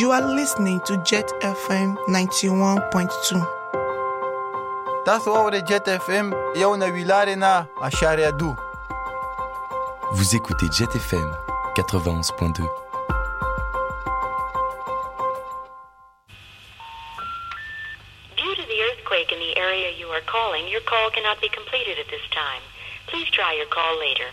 You are listening to Jet FM 91.2. تاسو اورئ Jet FM یو نوی لارې نه اشاریه دو. Vous écoutez Jet FM 91.2. Due to the earthquake in the area you are calling, your call cannot be completed at this time. Please try your call later.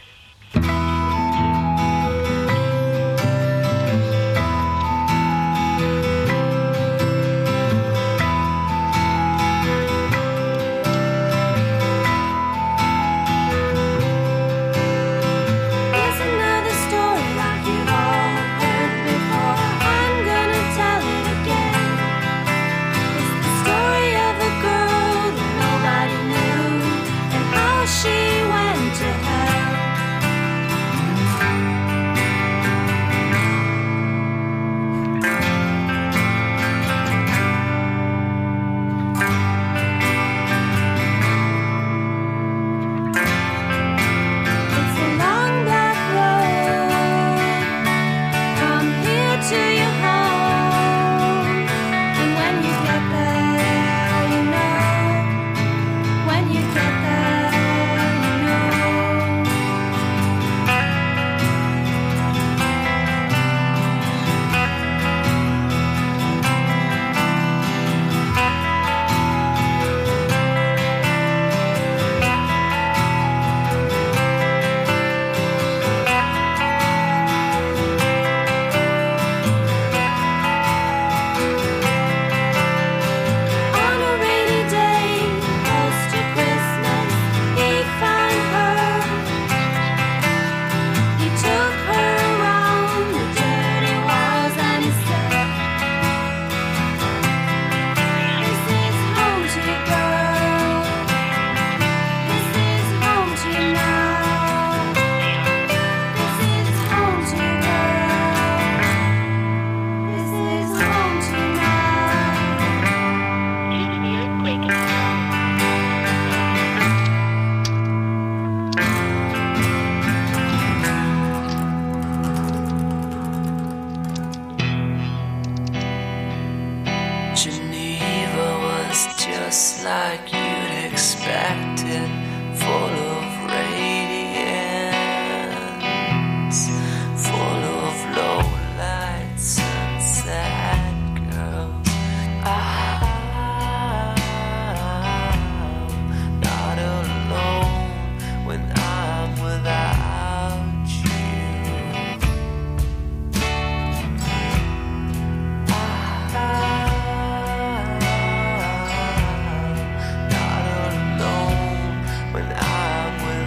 When I'm with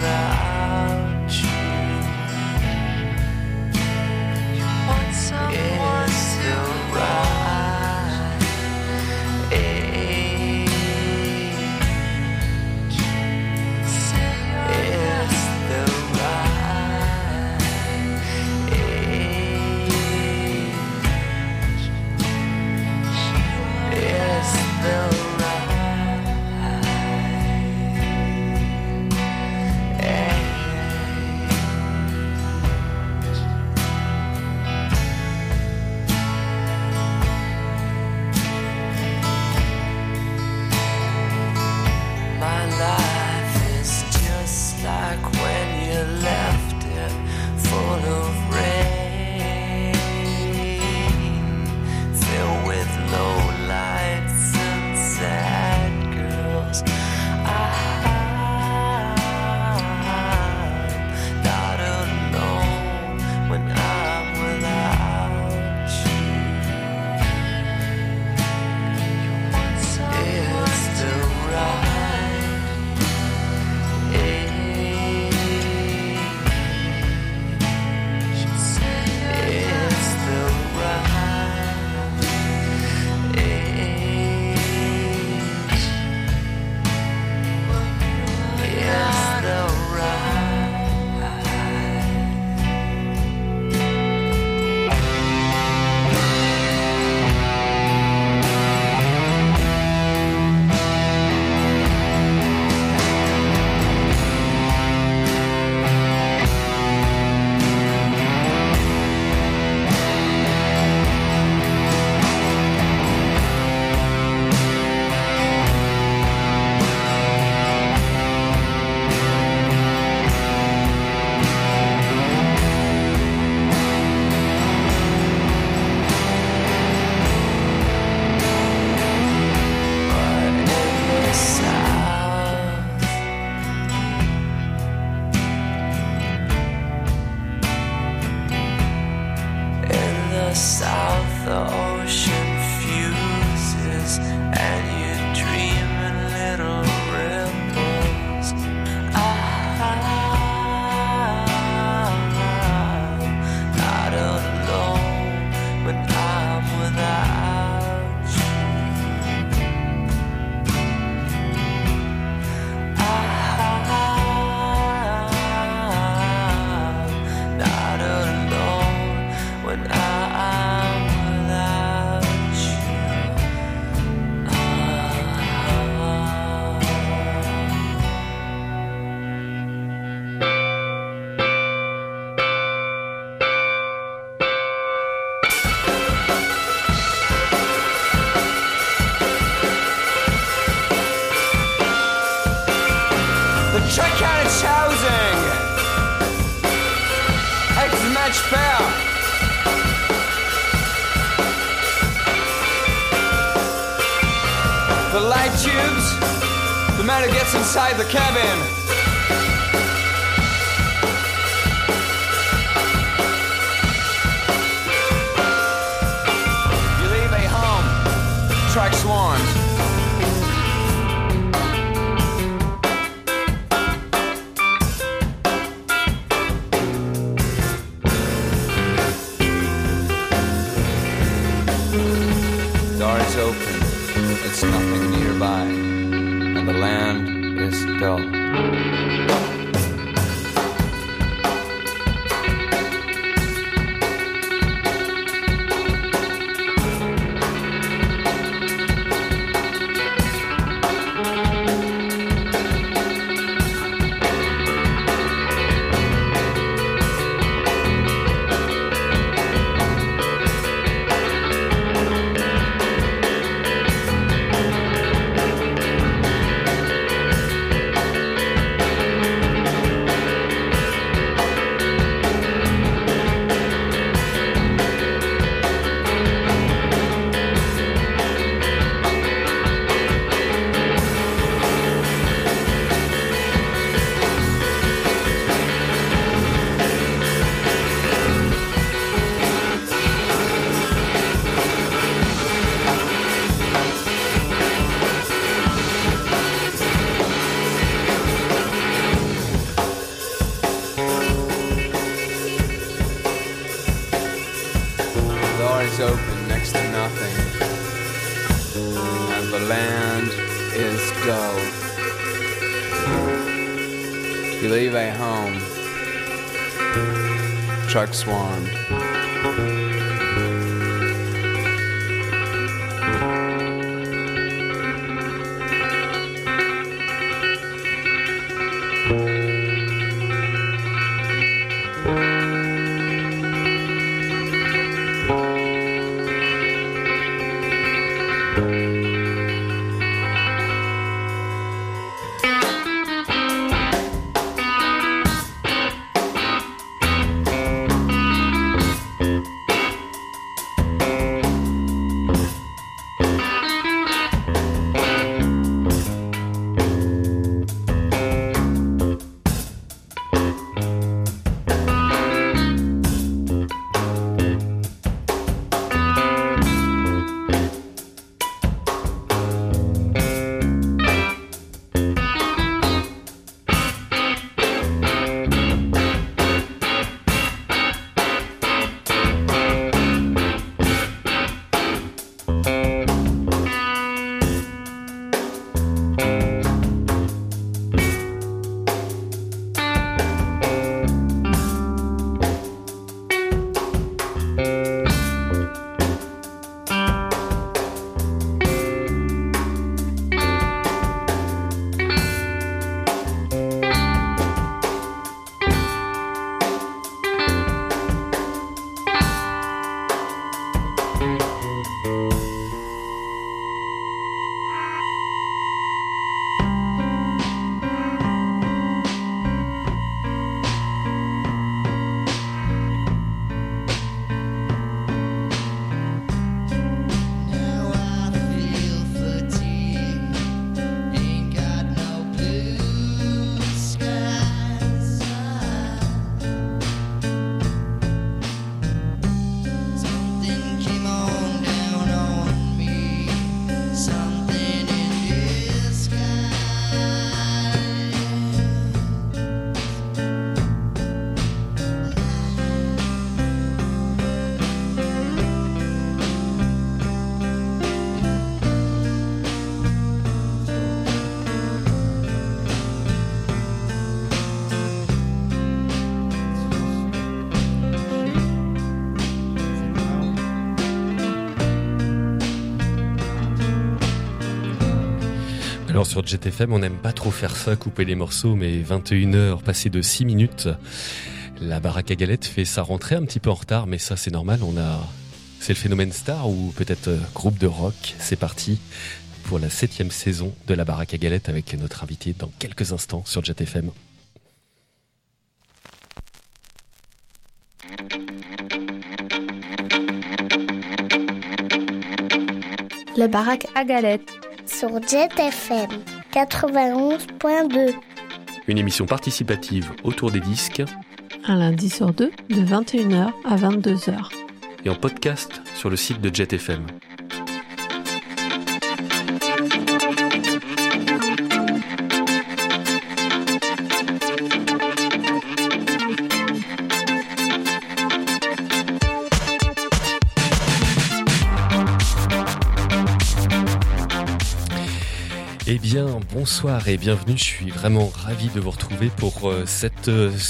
The trick and its housing. X-match fair. The light tubes. The man who gets inside the cabin. You leave a home. Track swans. Door is open, it's nothing nearby, and the land is dull. Open next to nothing, and the land is dull. You leave a home, truck swan. Alors sur Jet FM, on n'aime pas trop faire ça, couper les morceaux, mais 21h, passé de 6 minutes, la baraque à galettes fait sa rentrée un petit peu en retard, mais ça c'est normal, c'est le phénomène star ou peut-être groupe de rock, c'est parti. pour la 7e saison de la Baraque à Galettes avec notre invité dans quelques instants sur Jet FM. La Baraque à Galettes sur Jet FM 91.2. Une émission participative autour des disques. Un lundi sur deux, de 21h à 22h. Et en podcast sur le site de Jet FM. Eh bien, bonsoir et bienvenue. Je suis vraiment ravi de vous retrouver pour cette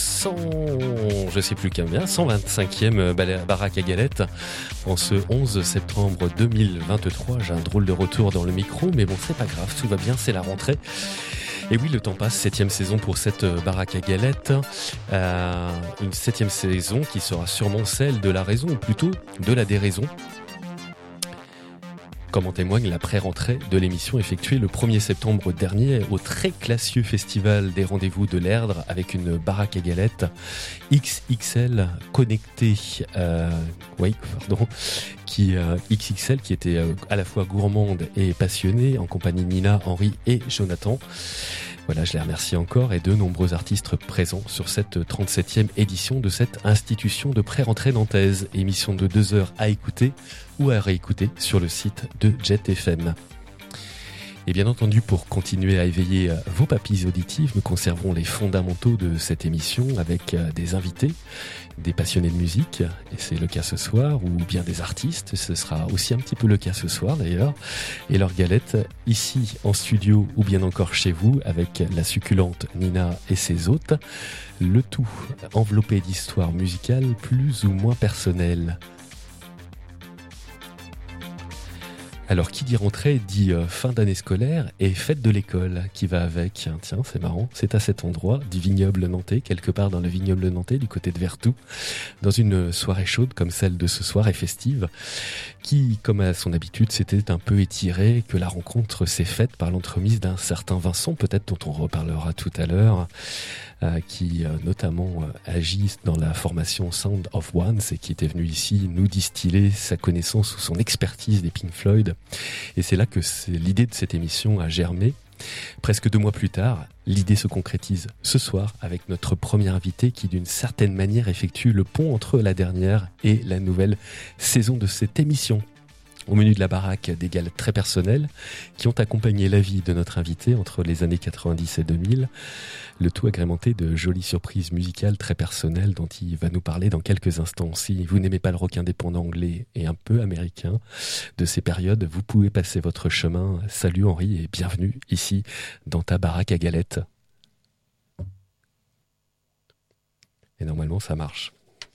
125e Baraque à Galettes en ce 11 septembre 2023. J'ai un drôle de retour dans le micro, mais bon, c'est pas grave, tout va bien, c'est la rentrée. Et oui, le temps passe, 7e saison pour cette Baraque à Galettes. Une 7e saison qui sera sûrement celle de la raison, ou plutôt de la déraison. Comme en témoigne la pré-rentrée de l'émission effectuée le 1er septembre dernier au très classieux festival des rendez-vous de l'Erdre avec une baraque à galettes XXL connectée, XXL qui était à la fois gourmande et passionnée en compagnie de Nina, Henri et Jonathan. Voilà, je les remercie encore et de nombreux artistes présents sur cette 37e édition de cette institution de pré-rentrée nantaise. Émission de 2 heures à écouter ou à réécouter sur le site de Jet FM. Et bien entendu, pour continuer à éveiller vos papilles auditives, nous conservons les fondamentaux de cette émission avec des invités, des passionnés de musique, et c'est le cas ce soir, ou bien des artistes, ce sera aussi un petit peu le cas ce soir d'ailleurs, et leur galette ici en studio ou bien encore chez vous avec la succulente Nina et ses hôtes, le tout enveloppé d'histoires musicales plus ou moins personnelles. Alors, qui dit rentrée dit fin d'année scolaire et fête de l'école qui va avec. Tiens, c'est marrant, c'est à cet endroit du vignoble nantais, quelque part dans le vignoble nantais, du côté de Vertou, dans une soirée chaude comme celle de ce soir et festive, qui, comme à son habitude, s'était un peu étirée, que la rencontre s'est faite par l'entremise d'un certain Vincent, peut-être dont on reparlera tout à l'heure, qui notamment agit dans la formation Sound of Ones et qui était venu ici nous distiller sa connaissance ou son expertise des Pink Floyd. Et c'est là que l'idée de cette émission a germé. Presque 2 mois plus tard, l'idée se concrétise ce soir avec notre premier invité qui d'une certaine manière effectue le pont entre la dernière et la nouvelle saison de cette émission. Au menu de la baraque, des galettes très personnelles qui ont accompagné la vie de notre invité entre les années 90 et 2000, le tout agrémenté de jolies surprises musicales très personnelles dont il va nous parler dans quelques instants. Si vous n'aimez pas le rock indépendant anglais et un peu américain de ces périodes, vous pouvez passer votre chemin. Salut Henri et bienvenue ici dans ta baraque à galettes. Et normalement ça marche.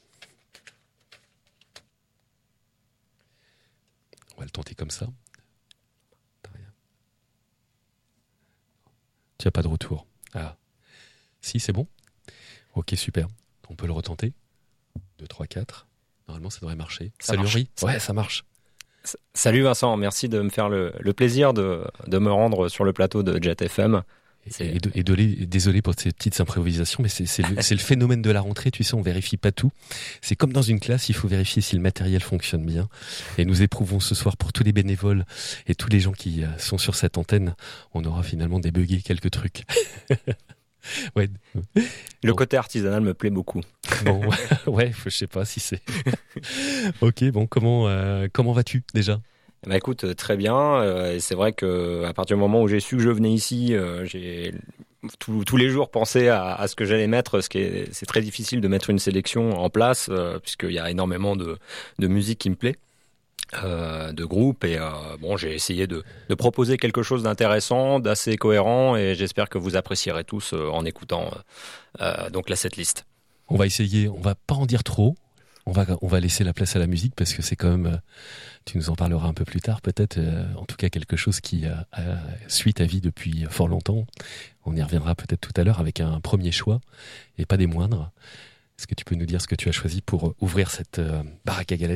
On va le tenter comme ça. Tu n'as pas de retour. Ah. Si, c'est bon ? Ok, super. On peut le retenter. 2, 3, 4. Normalement, ça devrait marcher. Salut Henri. Ouais, ça marche. Salut Vincent, merci de me faire le plaisir de me rendre sur le plateau de Jet FM. Et désolé pour ces petites improvisations, mais c'est le phénomène de la rentrée, tu sais, on vérifie pas tout. C'est comme dans une classe, il faut vérifier si le matériel fonctionne bien. Et nous éprouvons ce soir pour tous les bénévoles et tous les gens qui sont sur cette antenne, on aura finalement débugué quelques trucs. Ouais. Le côté artisanal me plaît beaucoup. Bon, ouais, je sais pas si c'est... Ok, bon, comment vas-tu déjà ? Bah écoute, très bien. Et c'est vrai que à partir du moment où j'ai su que je venais ici, j'ai tous les jours pensé à ce que j'allais mettre. C'est très difficile de mettre une sélection en place puisqu'il y a énormément de musique qui me plaît, de groupes. Et bon, j'ai essayé de proposer quelque chose d'intéressant, d'assez cohérent, et j'espère que vous apprécierez tous en écoutant donc la setlist. On va essayer. On va pas en dire trop. On va laisser la place à la musique parce que c'est quand même, tu nous en parleras un peu plus tard peut-être, en tout cas quelque chose qui suit ta vie depuis fort longtemps. On y reviendra peut-être tout à l'heure avec un premier choix et pas des moindres. Est-ce que tu peux nous dire ce que tu as choisi pour ouvrir cette baraque à galettes ?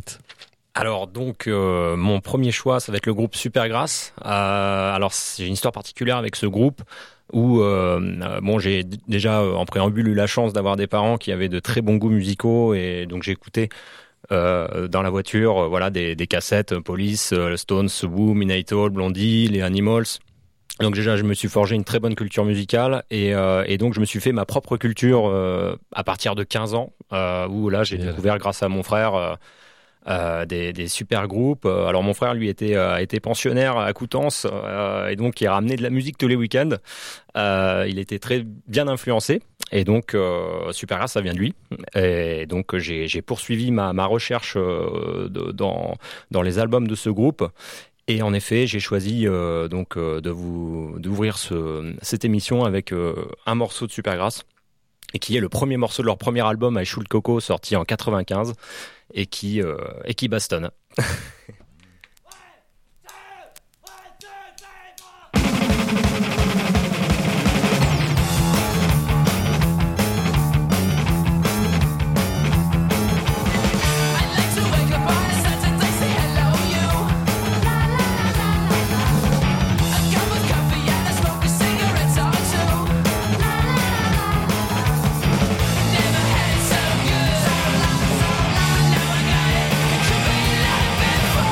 Alors donc mon premier choix, ça va être le groupe Supergrass. Alors j'ai une histoire particulière avec ce groupe où bon, j'ai déjà en préambule eu la chance d'avoir des parents qui avaient de très bons goûts musicaux, et donc j'ai écouté dans la voiture voilà des cassettes Police, Stones, Who, Midnight Oil, Blondie, les Animals. Donc déjà je me suis forgé une très bonne culture musicale, et donc je me suis fait ma propre culture à partir de 15 ans où là j'ai découvert grâce à mon frère des super groupes. Alors mon frère lui était pensionnaire à Coutances, et donc il ramenait de la musique tous les week-ends. Il était très bien influencé, et donc Supergrass ça vient de lui. Et donc j'ai poursuivi ma recherche dans les albums de ce groupe. Et en effet, j'ai choisi d'ouvrir cette émission avec un morceau de Supergrass, et qui est le premier morceau de leur premier album I Shoot Coco, sorti en 95, et qui bastonne. Never had so good, so la la la, I got it. Could be like before.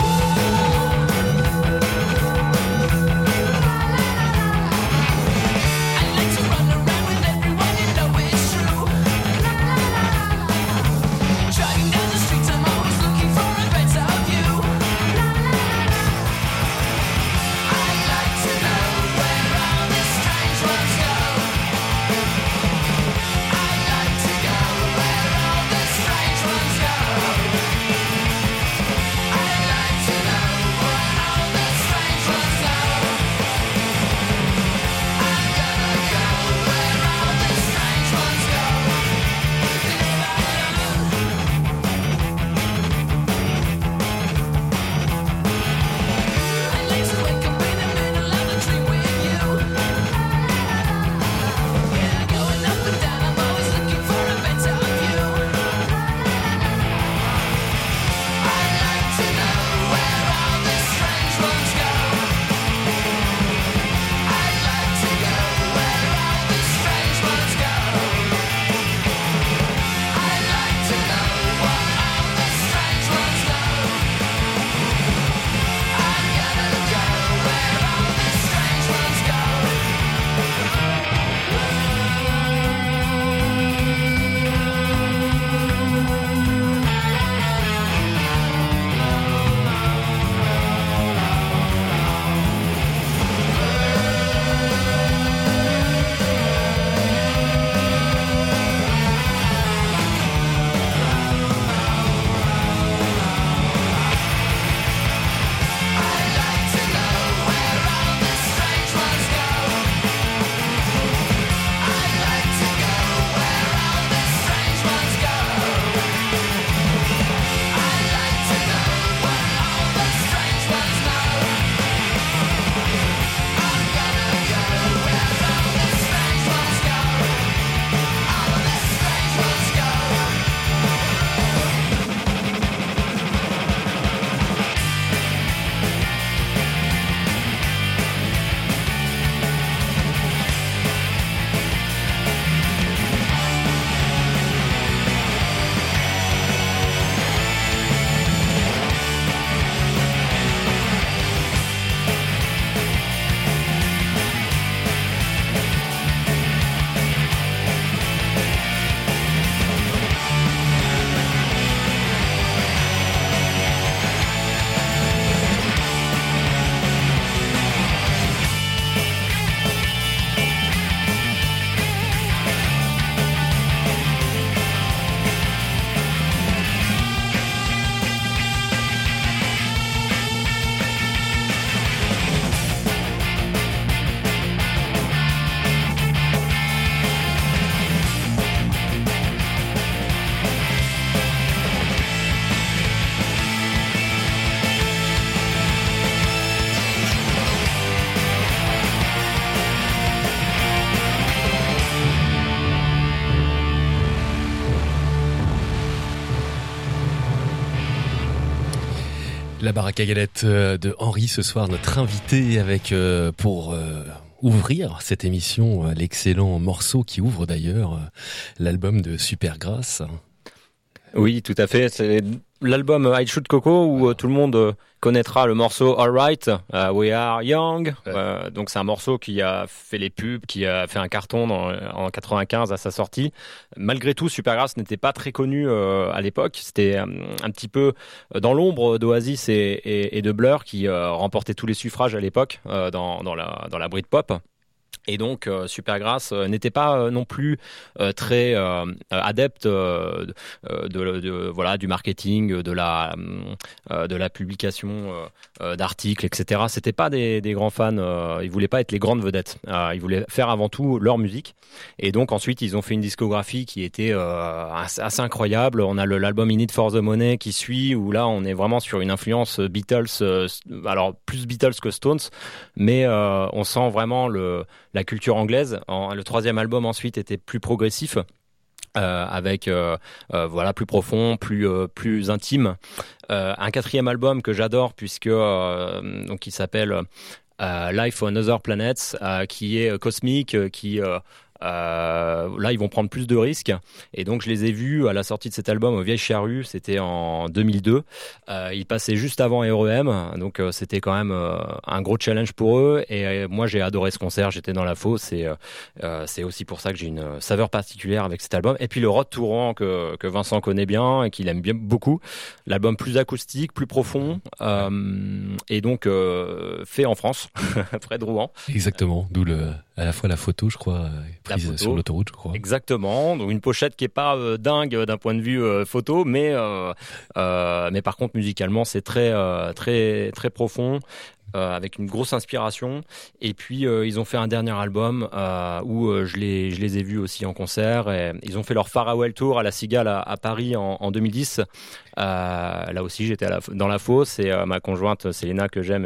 La baraque à galettes de Henri ce soir, notre invité avec pour ouvrir cette émission l'excellent morceau qui ouvre d'ailleurs l'album de Supergrass. Oui, tout à fait. C'est l'album I Shoot Coco où tout le monde connaîtra le morceau Alright, We Are Young. Donc c'est un morceau qui a fait les pubs, qui a fait un carton en 95 à sa sortie. Malgré tout, Supergrass n'était pas très connu à l'époque. C'était un petit peu dans l'ombre d'Oasis et de Blur qui remportaient tous les suffrages à l'époque dans la Britpop. Et donc Supergrass n'était pas non plus très adepte voilà du marketing, de la publication d'articles, etc. C'était pas des grands fans. Ils voulaient pas être les grandes vedettes. Ils voulaient faire avant tout leur musique. Et donc ensuite ils ont fait une discographie qui était assez incroyable. On a l'album In It For The Money qui suit, où là on est vraiment sur une influence Beatles. Alors plus Beatles que Stones, mais on sent vraiment la culture anglaise. Le troisième album ensuite était plus progressif, avec voilà, plus profond, plus intime. Un quatrième album que j'adore puisque donc il s'appelle Life on Other Planets, qui est cosmique, qui là ils vont prendre plus de risques, et donc je les ai vus à la sortie de cet album au Vieille Charrue, c'était en 2002. Ils passaient juste avant REM, donc c'était quand même un gros challenge pour eux, et moi j'ai adoré ce concert, j'étais dans la fosse, et c'est aussi pour ça que j'ai une saveur particulière avec cet album. Et puis le Rod Touran que Vincent connaît bien et qu'il aime bien beaucoup, l'album plus acoustique, plus profond, et donc fait en France près de Rouen. Exactement, d'où à la fois la photo, je crois, prise sur l'autoroute, je crois. Exactement. Donc une pochette qui est pas dingue d'un point de vue photo, mais par contre musicalement c'est très très profond. Avec une grosse inspiration. Et puis ils ont fait un dernier album où je les ai vus aussi en concert, et ils ont fait leur Farewell Tour à la Cigale à Paris en 2010. Là aussi j'étais dans la fosse, et ma conjointe Célina, que j'aime,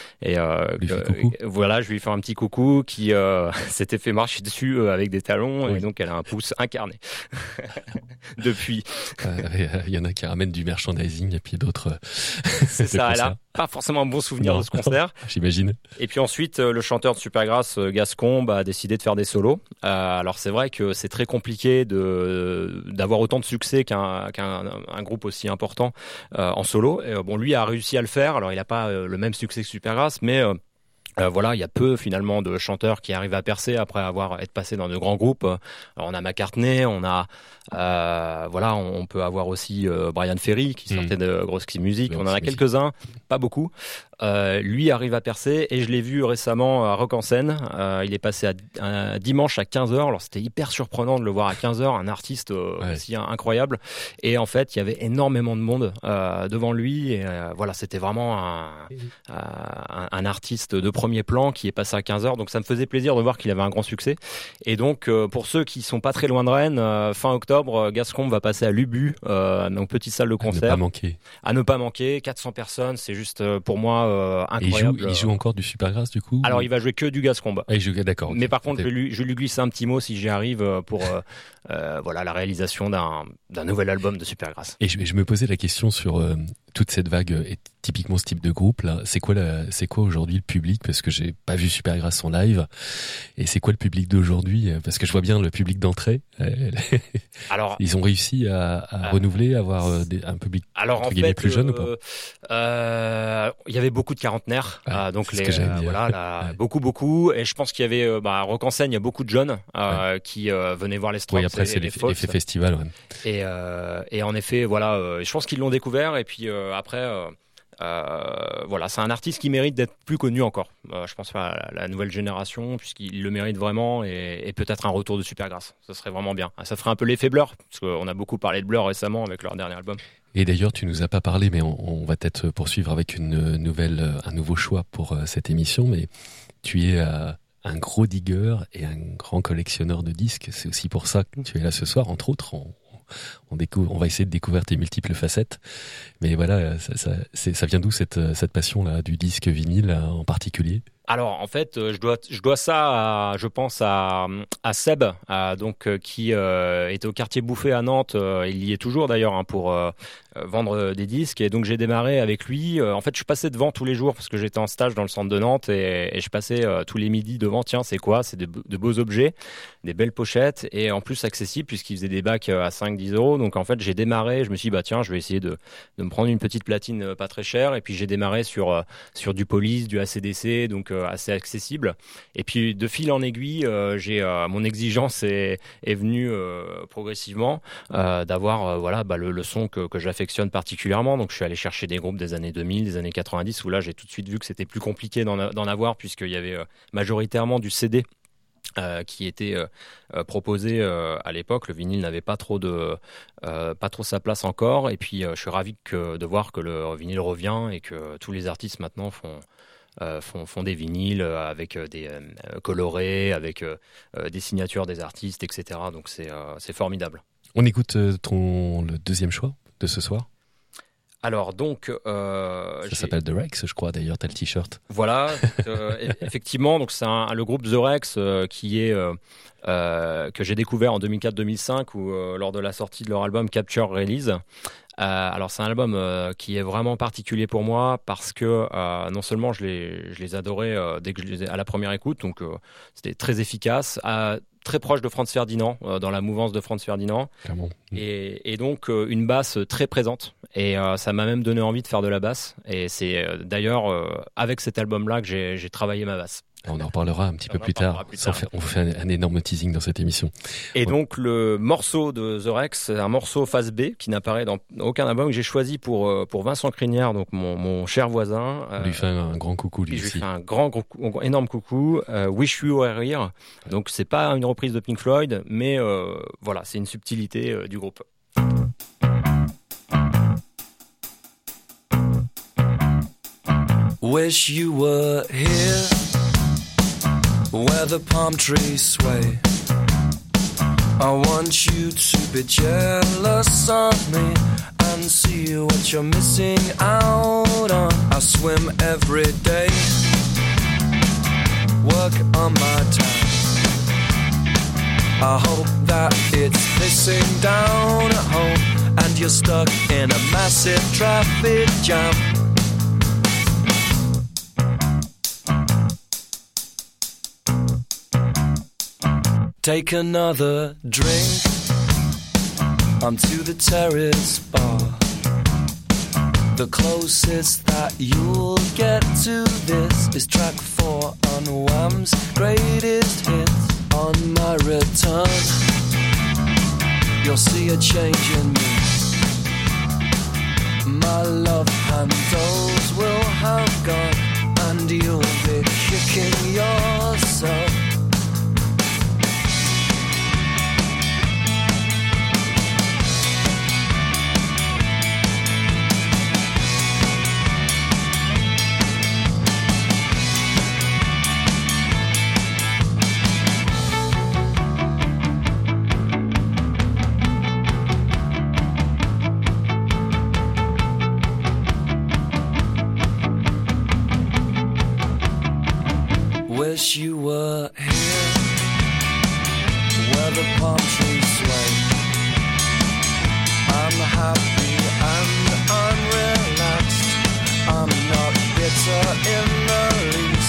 voilà, je lui fais un petit coucou, qui s'était fait marcher dessus avec des talons, et donc elle a un pouce incarné depuis. Il y en a qui ramènent du merchandising, et puis d'autres c'est ça, elle a pas forcément un bon souvenir de ce concert. J'imagine. Et puis ensuite, le chanteur de Supergrass, Gascombe, a décidé de faire des solos. Alors c'est vrai que c'est très compliqué d'avoir autant de succès qu'un groupe aussi important en solo. Et, bon, lui a réussi à le faire. Alors il n'a pas le même succès que Supergrass, mais voilà, il y a peu finalement de chanteurs qui arrivent à percer après être passé dans de grands groupes. Alors, on a McCartney, on a voilà, on peut avoir aussi Brian Ferry qui sortait de Grosse Music. On en a quelques-uns, pas beaucoup. Lui arrive à percer, et je l'ai vu récemment à Rock en Seine. Il est passé un dimanche à 15h. Alors c'était hyper surprenant de le voir à 15h, un artiste aussi incroyable. Et en fait, il y avait énormément de monde devant lui. Et voilà, c'était vraiment un artiste de premier plan qui est passé à 15h. Donc ça me faisait plaisir de voir qu'il avait un grand succès. Et donc pour ceux qui sont pas très loin de Rennes, fin octobre, Gascombe va passer à l'Ubu, donc petite salle de concert. À ne pas manquer. 400 personnes, c'est juste pour moi incroyable. Il joue encore du Supergrass du coup? Alors il va jouer que du Gascombe. Il joue, d'accord. Mais par contre, je lui glisse un petit mot si j'y arrive pour voilà, la réalisation d'un nouvel album de Supergrass. Et je me posais la question sur toute cette vague, et typiquement ce type de groupe là. C'est quoi aujourd'hui le public? Parce que j'ai pas vu Supergrass en live. Et c'est quoi le public d'aujourd'hui? Parce que je vois bien le public d'entrée. Alors, ils ont réussi à renouveler, avoir un public entre guillemets plus jeune ou pas? Il y avait beaucoup de quarantenaires, donc voilà, beaucoup, et je pense qu'il y avait Rock en Seine, il y a beaucoup de jeunes qui venaient voir les Strokes. Oui, après c'est l'effet festival. Ouais. Et en effet, voilà, je pense qu'ils l'ont découvert, et puis après. Voilà, c'est un artiste qui mérite d'être plus connu encore. Je pense à la nouvelle génération, puisqu'il le mérite vraiment, et peut-être un retour de Supergrass. Ça serait vraiment bien. Ça ferait un peu l'effet Blur, parce qu'on a beaucoup parlé de Blur récemment avec leur dernier album. Et d'ailleurs, tu nous as pas parlé, mais on va peut-être poursuivre avec un nouveau choix pour cette émission. Mais tu es un gros digger et un grand collectionneur de disques. C'est aussi pour ça que tu es là ce soir, entre autres. On va essayer de découvrir tes multiples facettes. Mais voilà, ça vient d'où cette passion là du disque vinyle en particulier? Alors en fait, je dois ça, je pense à Seb, qui était au quartier Bouffé à Nantes. Il y est toujours d'ailleurs pour vendre des disques. Et donc j'ai démarré avec lui. En fait, je passais devant tous les jours parce que j'étais en stage dans le centre de Nantes et je passais tous les midis devant. Tiens, c'est quoi ? C'est de beaux objets, des belles pochettes et en plus accessibles puisqu'il faisait des bacs à 5-10 euros. Donc en fait, j'ai démarré. Je me suis dit tiens, je vais essayer de me prendre une petite platine pas très chère. Et puis j'ai démarré sur du Police, du AC/DC, donc assez accessible. Et puis de fil en aiguille, mon exigence est venue progressivement d'avoir le son que j'affectionne particulièrement. Donc je suis allé chercher des groupes des années 2000, des années 90 où là j'ai tout de suite vu que c'était plus compliqué d'en avoir puisqu'il y avait majoritairement du CD qui était proposé à l'époque. Le vinyle n'avait pas trop sa place encore. Et puis je suis ravi de voir que le vinyle revient et que tous les artistes maintenant font des vinyles avec des colorés, avec des signatures des artistes, etc. Donc c'est formidable. On écoute le deuxième choix de ce soir. Alors donc, ça s'appelle The Rex, je crois. D'ailleurs, t'as le t-shirt. Voilà, effectivement. Donc c'est le groupe The Rex que j'ai découvert en 2004-2005 lors de la sortie de leur album Capture Release. Alors c'est un album qui est vraiment particulier pour moi parce que non seulement je les adorais dès que à la première écoute, donc c'était très efficace, très proche de Franz Ferdinand, dans la mouvance de Franz Ferdinand, et donc une basse très présente. Et ça m'a même donné envie de faire de la basse. Et c'est d'ailleurs avec cet album-là que j'ai travaillé ma basse. On en reparlera un petit peu plus tard. On fait un énorme teasing dans cette émission. Et donc le morceau de The Rex, c'est un morceau face B qui n'apparaît dans aucun album, que j'ai choisi pour Vincent Crinière, donc mon cher voisin. On lui fait un grand coucou lui aussi. Je lui fais un énorme coucou. Wish You Were Here. Donc c'est pas une reprise de Pink Floyd, mais voilà, c'est une subtilité du groupe. Wish you were here, where the palm trees sway. I want you to be jealous of me and see what you're missing out on. I swim every day, work on my time. I hope that it's pissing down at home and you're stuck in a massive traffic jam. Take another drink, I'm to the terrace bar. The closest that you'll get to this is track 4 on Wham's greatest hits. On my return, you'll see a change in me. My love handles will have gone and you'll be kicking yourself. Wish you were here, where the palm trees sway. I'm happy and unrelaxed. I'm not bitter in the least.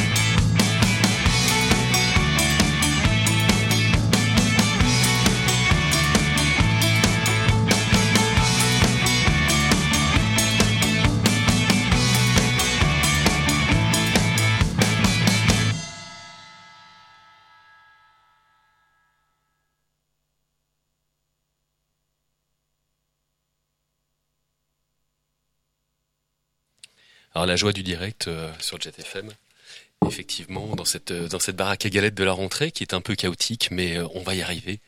Alors la joie du direct sur Jet FM, effectivement, dans cette baraque à galettes de la rentrée qui est un peu chaotique, mais on va y arriver.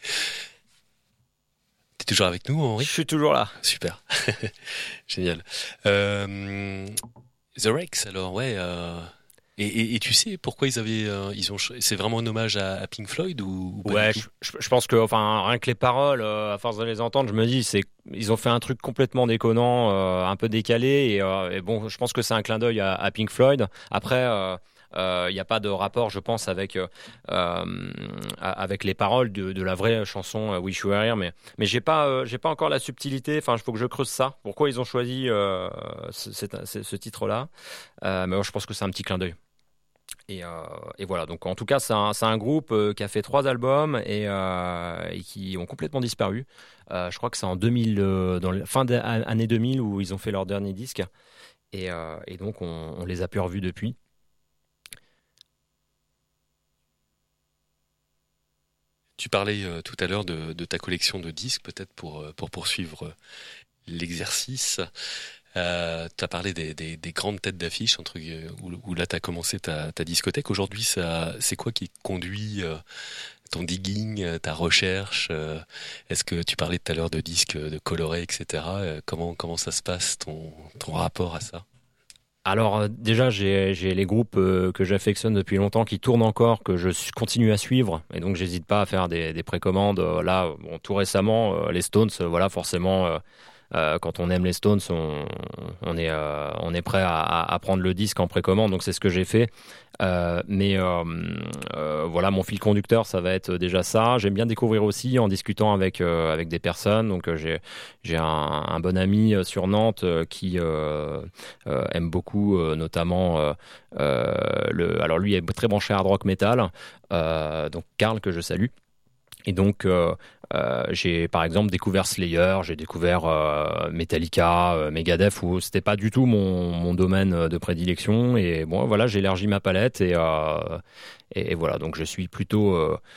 T'es toujours avec nous, Henri ? Je suis toujours là. Super, génial. The Rex, alors ouais. Et tu sais pourquoi c'est vraiment un hommage à Pink Floyd ou pas? Ouais, je pense que rien que les paroles, à force de les entendre, je me dis ils ont fait un truc complètement déconnant, un peu décalé et bon, je pense que c'est un clin d'œil à Pink Floyd. Après Il n'y a pas de rapport, je pense, avec les paroles de la vraie chanson Wish You Were Here, mais j'ai pas encore la subtilité. Enfin, il faut que je creuse ça. Pourquoi ils ont choisi ce titre-là? Mais je pense que c'est un petit clin d'œil. Et voilà, donc en tout cas c'est un groupe qui a fait 3 albums et qui ont complètement disparu. Je crois que c'est en 2000, dans la fin d'année 2000 où ils ont fait leur dernier disque et donc on les a plus revus depuis. Tu parlais tout à l'heure de ta collection de disques, peut-être pour poursuivre l'exercice. Tu as parlé des grandes têtes d'affiche où là tu as commencé ta discothèque. Aujourd'hui, c'est quoi qui conduit ton digging, ta recherche? Est-ce que tu parlais tout à l'heure de disques de colorés, etc. Comment ça se passe, ton rapport à ça? Alors déjà, j'ai les groupes que j'affectionne depuis longtemps qui tournent encore, que je continue à suivre, et donc j'hésite pas à faire des précommandes. Là, tout récemment, les Stones, voilà, forcément. Quand on aime les Stones, on est prêt à prendre le disque en précommande, donc c'est ce que j'ai fait. Mais voilà, mon fil conducteur, ça va être déjà ça. J'aime bien découvrir aussi en discutant avec des personnes. Donc j'ai un bon ami sur Nantes qui aime beaucoup, notamment alors lui est très branché hard rock metal. Donc Karl, que je salue. Et donc j'ai par exemple découvert Slayer, j'ai découvert Metallica, Megadeth, où c'était pas du tout mon domaine de prédilection. Et bon, voilà, j'ai élargi ma palette et voilà, donc je suis plutôt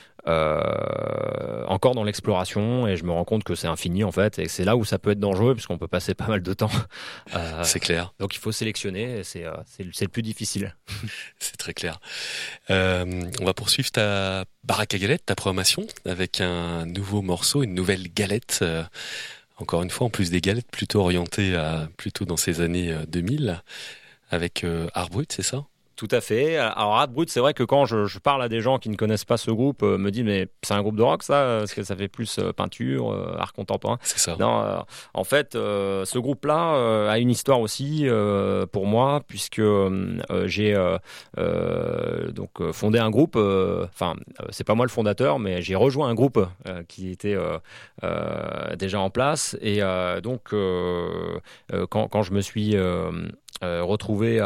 encore dans l'exploration et je me rends compte que c'est infini en fait, et c'est là où ça peut être dangereux puisqu'on peut passer pas mal de temps. C'est clair. Donc il faut sélectionner, et c'est le plus difficile. C'est très clair. On va poursuivre ta baraque à galettes, ta programmation, avec un nouveau morceau, une nouvelle galette. Encore une fois, en plus des galettes plutôt orientées plutôt dans ces années 2000, avec Art Brut, c'est ça? Tout à fait. Alors Art Brut, c'est vrai que quand je parle à des gens qui ne connaissent pas ce groupe, me disent mais c'est un groupe de rock ça, parce que ça fait plus peinture, art contemporain. C'est ça. Non, en fait, ce groupe-là a une histoire aussi pour moi, puisque j'ai donc fondé un groupe. Enfin, c'est pas moi le fondateur, mais j'ai rejoint un groupe qui était déjà en place, et donc quand je me suis retrouvé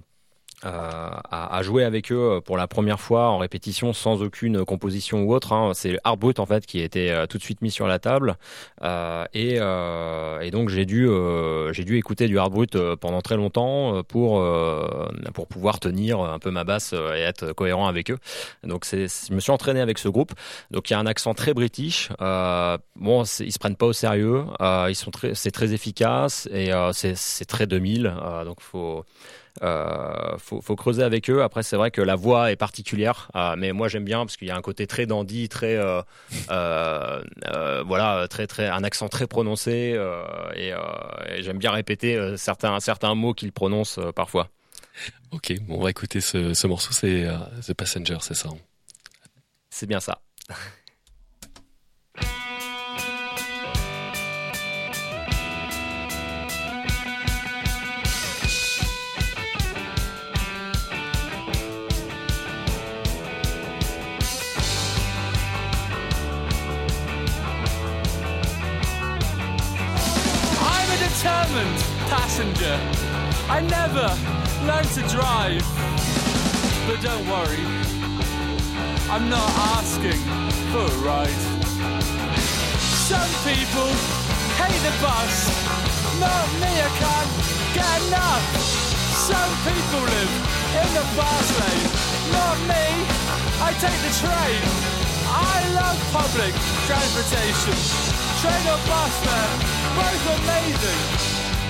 à jouer avec eux pour la première fois en répétition sans aucune composition ou autre, hein. C'est Art Brut en fait qui a été tout de suite mis sur la table, et donc j'ai dû écouter du Art Brut pendant très longtemps pour pouvoir tenir un peu ma basse et être cohérent avec eux. Donc je me suis entraîné avec ce groupe. Donc il y a un accent très british. Bon, ils se prennent pas au sérieux. C'est très efficace et c'est très 2000. Donc faut creuser avec eux. Après, c'est vrai que la voix est particulière, mais moi j'aime bien parce qu'il y a un côté très dandy, très voilà, très un accent très prononcé, et j'aime bien répéter certains mots qu'ils prononcent parfois. Ok, bon, on va écouter ce morceau, c'est The Passenger, c'est ça? C'est bien ça. Determined passenger. I never learned to drive, but don't worry, I'm not asking for a ride. Some people hate the bus, not me, I can't get enough. Some people live in the fast lane, not me, I take the train. I love public transportation, train or bus man, both amazing.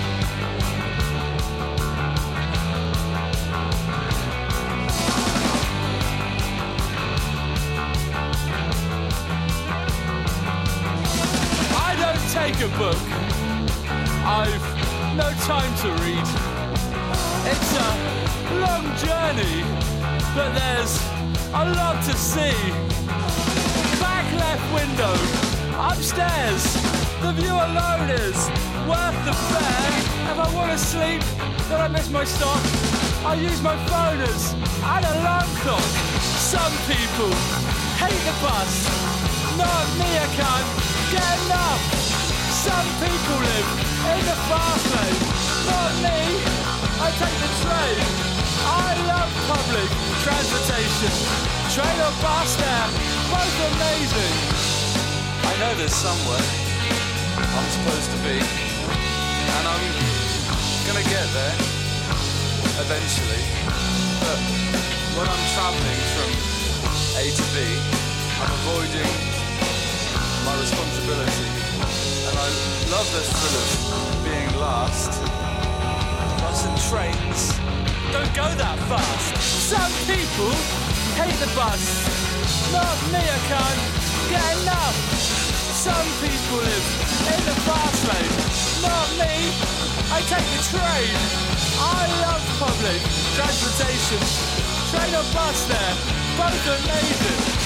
I don't take a book, I've no time to read. It's a long journey, but there's a lot to see. Back left window, upstairs, the view alone is worth the fare. If I want to sleep, then I miss my stop. I use my phone as an alarm clock. Some people hate the bus. Not me, I can't get enough. Some people live in the fast lane. Not me, I take the train. I love public transportation. Train or bus there, both amazing. I know there's somewhere I'm supposed to be, and I'm gonna get there eventually. But when I'm travelling from A to B, I'm avoiding my responsibility, and I love the thrill of being last. Bus and trains don't go that fast. Some people hate the bus. Not me, I can't get enough. Some people live in the fast lane. Not me, I take the train. I love public transportation. Train or bus there, both amazing.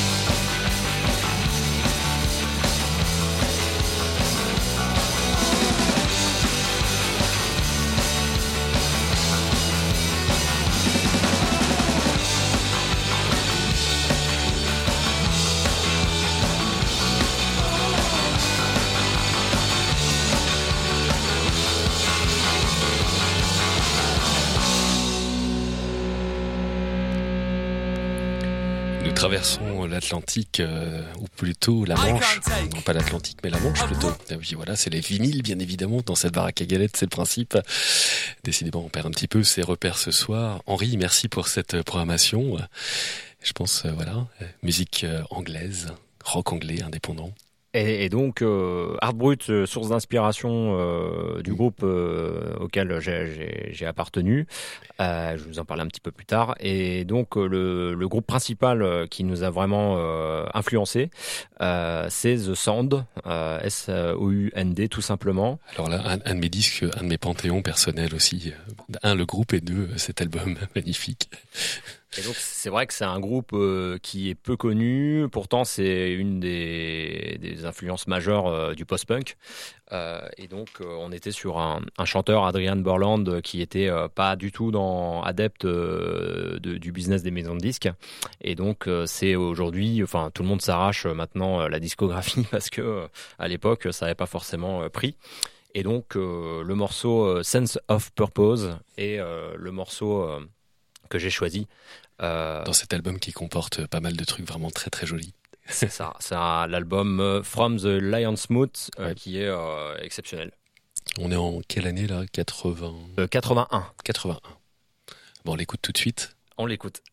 Nous traversons l'Atlantique, ou plutôt la Manche. Non, pas l'Atlantique, mais la Manche plutôt. Et puis voilà, c'est les vinyles, bien évidemment, dans cette baraque à galettes, c'est le principe. Décidément, on perd un petit peu ses repères ce soir. Henri, merci pour cette programmation. Je pense, voilà, musique anglaise, rock anglais, indépendant. Et donc, Art Brut, source d'inspiration du groupe auquel j'ai appartenu. Je vous en parle un petit peu plus tard. Et donc, le groupe principal qui nous a vraiment influencé, c'est The Sound, S-O-U-N-D, tout simplement. Alors là, un de mes disques, un de mes panthéons personnels aussi. Un, le groupe, et deux, cet album magnifique. Et donc c'est vrai que c'est un groupe qui est peu connu, pourtant c'est une des influences majeures du post-punk. Et donc on était sur un chanteur, Adrian Borland, qui était pas du tout adepte du business des maisons de disques. Et donc c'est aujourd'hui, enfin tout le monde s'arrache maintenant la discographie parce que à l'époque ça n'avait pas forcément pris. Et donc le morceau Sense of Purpose est le morceau que j'ai choisi. Dans cet album qui comporte pas mal de trucs vraiment très très jolis. C'est ça, c'est l'album From the Lion's Mouth qui est exceptionnel. On est en quelle année là ? 81. 81. Bon, on l'écoute tout de suite. On l'écoute.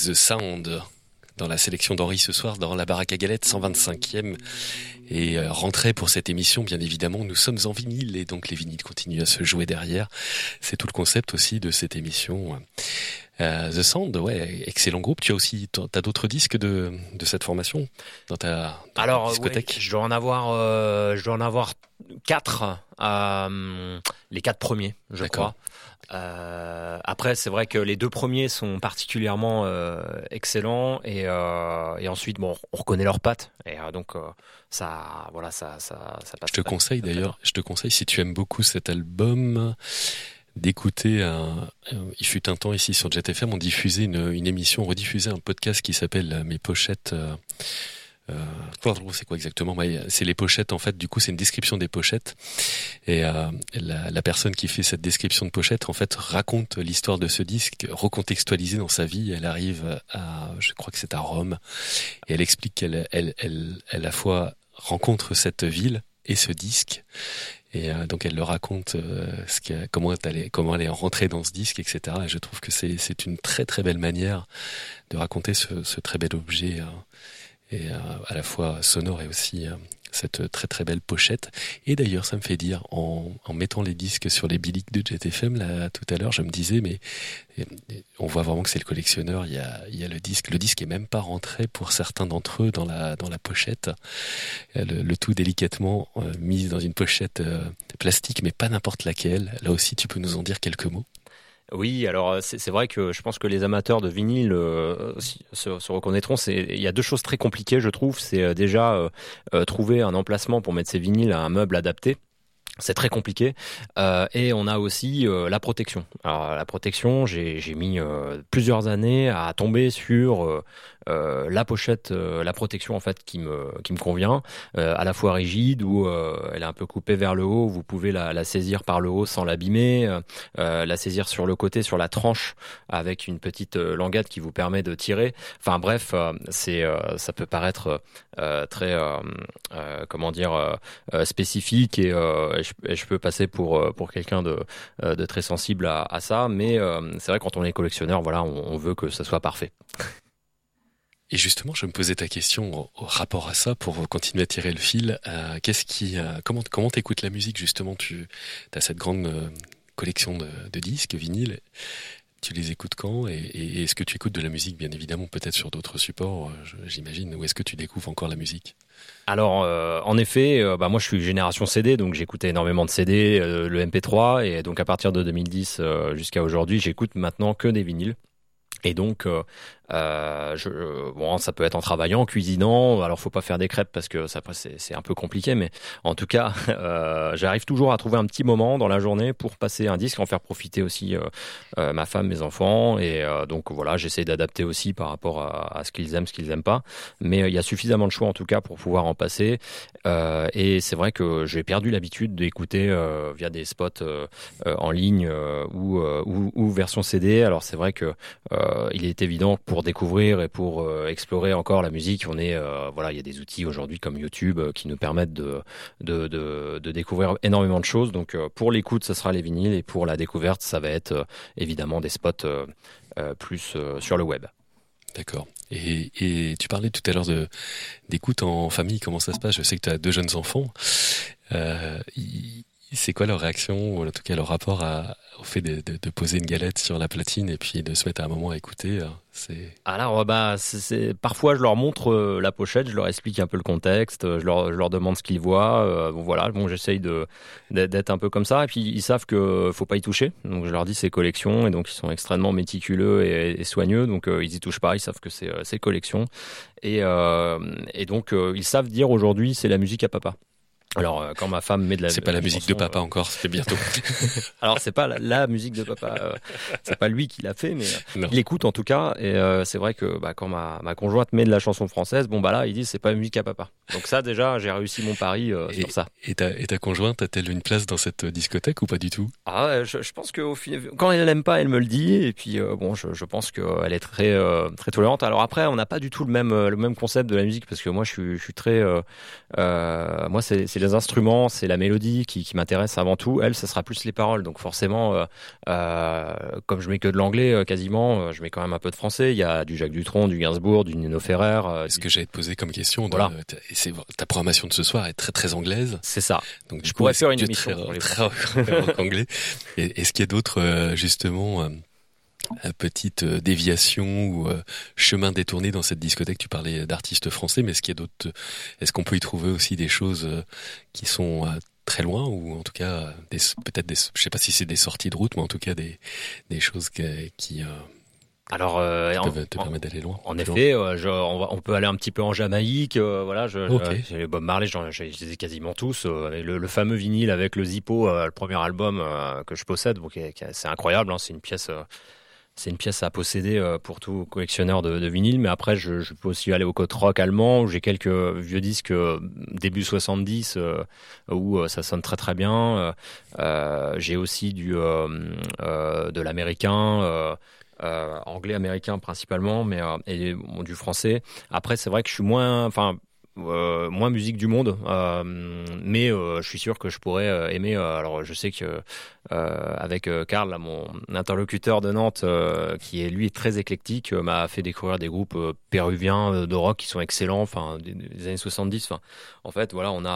The Sound dans la sélection d'Henri ce soir dans la baraque à galettes 125e et rentrée pour cette émission. Bien évidemment, nous sommes en vinyle et donc les vinyles continuent à se jouer derrière. C'est tout le concept aussi de cette émission. The Sound, ouais, excellent groupe. Tu as aussi, t'as d'autres disques de cette formation dans ta discothèque? Ouais, je dois en avoir 4, les 4 premiers, je crois. Après, c'est vrai que les 2 premiers sont particulièrement excellents et ensuite, bon, on reconnaît leurs pattes et donc ça passe. Je te conseille d'ailleurs, si tu aimes beaucoup cet album, d'écouter il fut un temps ici sur Jet FM, on diffusait une émission, on rediffusait un podcast qui s'appelle Mes pochettes. C'est quoi exactement? C'est les pochettes en fait. Du coup, c'est une description des pochettes et la personne qui fait cette description de pochette en fait raconte l'histoire de ce disque recontextualisé dans sa vie. Elle arrive je crois que c'est à Rome et elle explique qu'elle à la fois rencontre cette ville et ce disque. Et donc elle le raconte comment elle est rentrée dans ce disque, etc. Et je trouve que c'est une très très belle manière de raconter ce très bel objet et à la fois sonore et aussi cette très très belle pochette. Et d'ailleurs, ça me fait dire, en mettant les disques sur les biliques de Jet FM là tout à l'heure, je me disais mais on voit vraiment que c'est le collectionneur. Il y a le disque est même pas rentré pour certains d'entre eux dans la pochette. Le tout délicatement mis dans une pochette plastique, mais pas n'importe laquelle. Là aussi, tu peux nous en dire quelques mots? Oui, alors c'est vrai que je pense que les amateurs de vinyle se reconnaîtront. Il y a 2 choses très compliquées, je trouve. C'est déjà trouver un emplacement pour mettre ces vinyles à un meuble adapté. C'est très compliqué. Et on a aussi la protection. Alors la protection, j'ai mis plusieurs années à tomber sur la pochette, la protection en fait qui me convient, à la fois rigide où elle est un peu coupée vers le haut, vous pouvez la saisir par le haut sans l'abîmer, la saisir sur le côté, sur la tranche avec une petite languette qui vous permet de tirer. Enfin bref, ça peut paraître très spécifique et je peux passer pour quelqu'un de très sensible à ça, mais c'est vrai quand on est collectionneur, voilà, on veut que ça soit parfait. Et justement, je me posais ta question au rapport à ça pour continuer à tirer le fil. Comment t'écoutes la musique justement? Tu as cette grande collection de disques, vinyles. Tu les écoutes quand? Et est-ce que tu écoutes de la musique, bien évidemment, peut-être sur d'autres supports, j'imagine, ou est-ce que tu découvres encore la musique? Alors, en effet, moi je suis génération CD, donc j'écoutais énormément de CD, le MP3, et donc à partir de 2010 jusqu'à aujourd'hui, j'écoute maintenant que des vinyles. Et donc, ça peut être en travaillant, en cuisinant. Alors, faut pas faire des crêpes parce que ça, c'est un peu compliqué. Mais en tout cas, j'arrive toujours à trouver un petit moment dans la journée pour passer un disque, en faire profiter aussi ma femme, mes enfants. Et donc voilà, j'essaie d'adapter aussi par rapport à ce qu'ils aiment, ce qu'ils aiment pas. Mais il y a suffisamment de choix en tout cas pour pouvoir en passer. Et c'est vrai que j'ai perdu l'habitude d'écouter via des spots en ligne ou version CD. Alors c'est vrai que il est évident que pour découvrir et pour explorer encore la musique, il y a des outils aujourd'hui comme YouTube qui nous permettent de découvrir énormément de choses. Donc pour l'écoute, ça sera les vinyles, et pour la découverte, ça va être évidemment des spots plus sur le web. D'accord. Et tu parlais tout à l'heure d'écoute en famille, comment ça se passe? Je sais que tu as 2 jeunes enfants. C'est quoi leur réaction, ou en tout cas leur rapport au fait de poser une galette sur la platine et puis de se mettre à un moment à écouter? Alors parfois je leur montre la pochette, je leur explique un peu le contexte, je leur demande ce qu'ils voient. J'essaye d'être un peu comme ça, et puis ils savent que faut pas y toucher. Donc je leur dis c'est collection, et donc ils sont extrêmement méticuleux et soigneux, donc ils y touchent pas, ils savent que c'est collection, et donc ils savent dire aujourd'hui c'est la musique à papa. Alors, quand ma femme met de la... C'est pas la musique de papa encore, c'est bientôt. Alors, c'est pas la musique de papa. C'est pas lui qui l'a fait, mais il l'écoute en tout cas. Et c'est vrai que quand ma conjointe met de la chanson française, là, il dit c'est pas la musique à papa. Donc ça, déjà, j'ai réussi mon pari sur ça. Et ta conjointe a-t-elle une place dans cette discothèque ou pas du tout? Je pense que quand elle l'aime pas, elle me le dit. Et puis, je pense qu'elle est très très tolérante. Alors après, on n'a pas du tout le même concept de la musique, parce que moi, je suis très... moi, c'est les instruments, c'est la mélodie qui m'intéresse avant tout. Elle, ça sera plus les paroles. Donc forcément, comme je mets que de l'anglais quasiment, je mets quand même un peu de français. Il y a du Jacques Dutronc, du Gainsbourg, du Nino Ferrer. Ce que j'allais te poser comme question. Voilà. Ta programmation de ce soir est très très anglaise. C'est ça. Donc je pourrais faire une émission très anglais. Et est-ce qu'il y a d'autres justement petite déviation ou chemin détourné dans cette discothèque? Tu parlais d'artistes français, mais est-ce qu'on peut y trouver aussi des choses qui sont très loin, ou en tout cas je sais pas si c'est des sorties de route, mais en tout cas des choses qui alors te permettent d'aller loin. En effet, on peut aller un petit peu en Jamaïque. Voilà, okay. J'ai Bob Marley, je les ai quasiment tous. Le fameux vinyle avec le Zippo, le premier album que je possède, donc c'est incroyable. Hein, c'est une pièce à posséder pour tout collectionneur de vinyle. Mais après, je peux aussi aller au côte rock allemand, où j'ai quelques vieux disques début 70 où ça sonne très très bien. J'ai aussi de l'américain. Anglais, américain principalement, mais du français. Après, c'est vrai que je suis moins musique du monde, mais je suis sûr que je pourrais aimer. Alors, je sais que avec Karl, là, mon interlocuteur de Nantes, qui est lui très éclectique, m'a fait découvrir des groupes péruviens de rock qui sont excellents, enfin des années 70. Enfin, en fait, voilà, on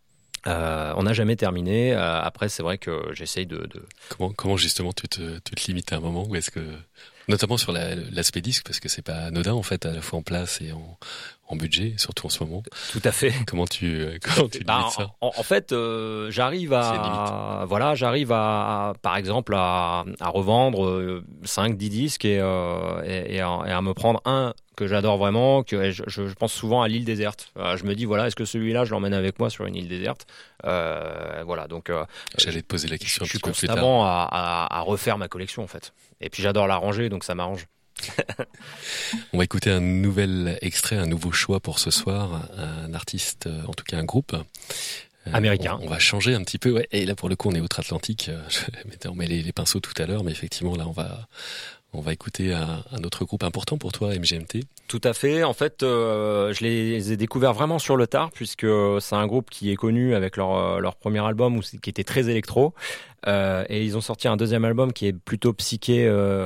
n'a jamais terminé. Après, c'est vrai que j'essaye de... Comment justement tu te limites à un moment, ou est-ce que, notamment sur l'aspect disque, parce que c'est pas anodin en fait, à la fois en place et en budget, surtout en ce moment. Tout à fait. Comment tu limites ça? En fait, j'arrive à par exemple à revendre 5-10 disques et à me prendre un que j'adore vraiment, que je pense souvent à l'île déserte. Je me dis, voilà, est-ce que celui-là, je l'emmène avec moi sur une île déserte? Voilà, donc... J'allais te poser la question un petit peu plus tard. Je suis constamment à refaire ma collection, en fait. Et puis j'adore la ranger, donc ça m'arrange. On va écouter un nouvel extrait, un nouveau choix pour ce soir, un artiste, en tout cas un groupe américain. On va changer un petit peu, ouais. Et là pour le coup on est outre-Atlantique. On met les pinceaux tout à l'heure, mais effectivement là on va écouter un autre groupe important pour toi, MGMT. Tout à fait. En fait, je les ai découverts vraiment sur le tard, puisque c'est un groupe qui est connu avec leur premier album qui était très électro. Et ils ont sorti un deuxième album qui est plutôt psyché,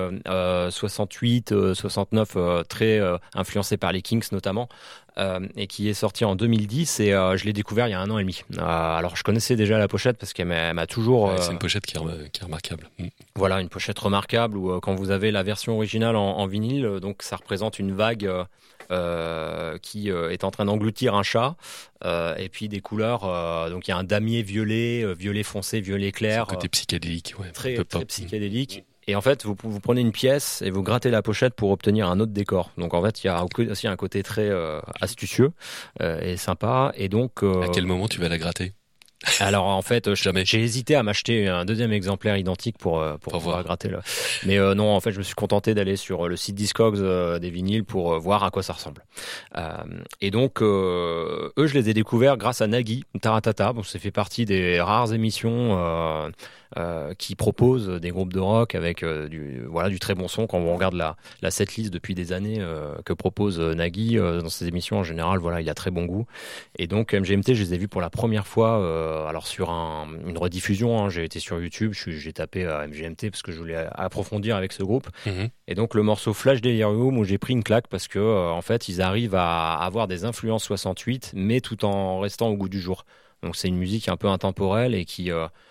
68, 69, très influencé par les Kinks notamment, et qui est sorti en 2010. Et je l'ai découvert il y a 1 an et demi. Alors je connaissais déjà la pochette parce qu'elle m'a toujours... c'est une pochette qui est remarquable. Voilà, une pochette remarquable où quand vous avez la version originale en vinyle, donc ça représente une vague qui est en train d'engloutir un chat, et puis des couleurs, donc il y a un damier violet, violet foncé, violet clair, c'est un côté psychédélique, ouais, très psychédélique. Et en fait, vous prenez une pièce et vous grattez la pochette pour obtenir un autre décor. Donc en fait, il y a aussi un côté très astucieux et sympa. Et donc, à quel moment tu vas la gratter? Alors en fait, j'ai hésité à m'acheter un deuxième exemplaire identique pour pouvoir gratter là. Mais non, en fait, je me suis contenté d'aller sur le site Discogs des vinyles pour voir à quoi ça ressemble. Et donc, eux, je les ai découverts grâce à Nagui Taratata. Bon, ça fait partie des rares émissions qui proposent des groupes de rock avec du très bon son. Quand on regarde la setlist depuis des années que propose Nagui dans ses émissions, en général, voilà, il a très bon goût. Et donc, MGMT, je les ai vus pour la première fois. Alors sur une rediffusion, hein, j'ai été sur YouTube, j'ai tapé MGMT parce que je voulais approfondir avec ce groupe. Et donc le morceau Flash Delirium, où j'ai pris une claque parce que en fait ils arrivent à avoir des influences 68, mais tout en restant au goût du jour. Donc c'est une musique un peu intemporelle et qui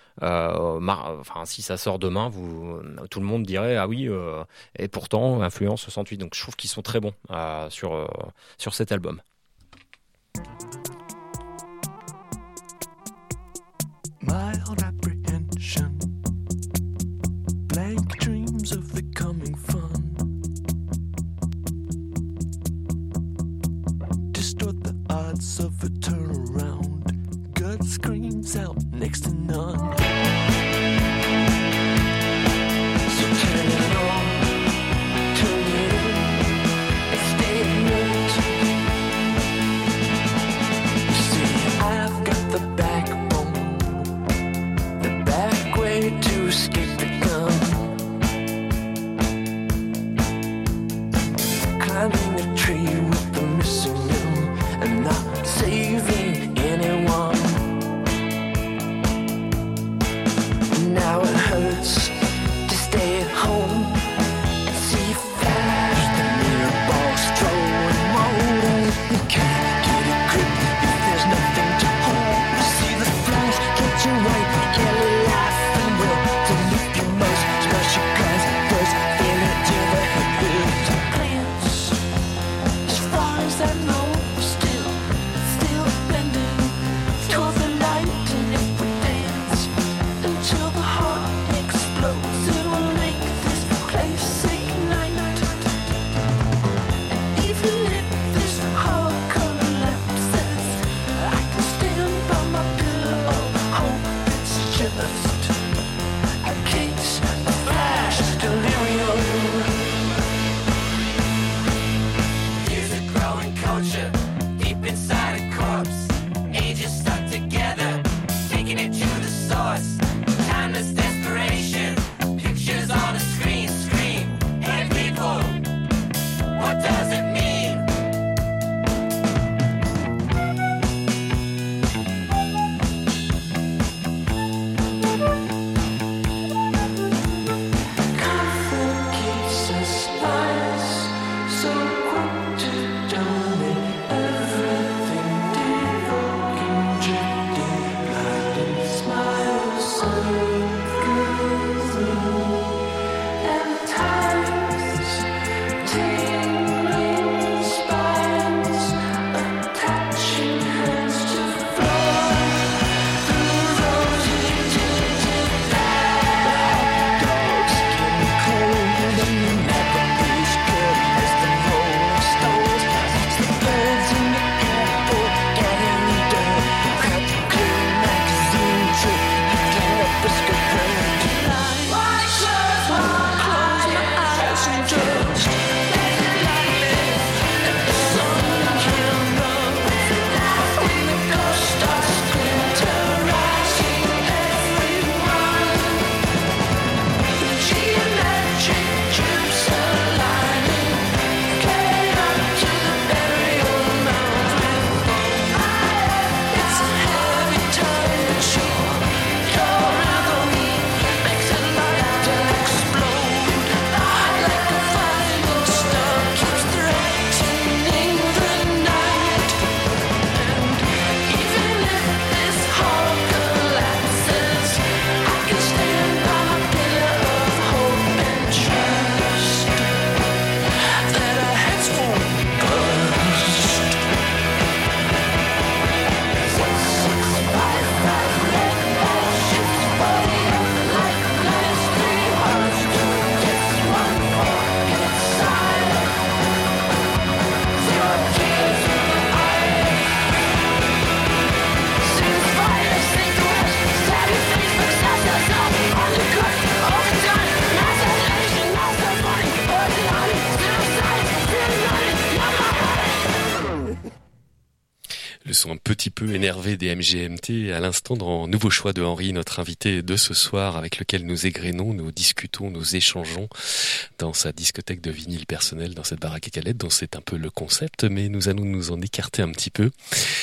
si ça sort demain, tout le monde dirait ah oui, et pourtant influence 68. Donc je trouve qu'ils sont très bons sur cet album. Mild apprehension, blank dreams of the coming fun, distort the odds of a turnaround, gut screams out next to none. So turn it on, turn it in, and stay alert. You see, I've got the backbone to escape the gun, climbing a tree with the missing limb and not saving anyone. Son un petit peu énervé des MGMT à l'instant dans Nouveau choix de Henri, notre invité de ce soir avec lequel nous égrénons, nous discutons, nous échangeons dans sa discothèque de vinyle personnel dans cette baraque à Calette dont c'est un peu le concept, mais nous allons nous en écarter un petit peu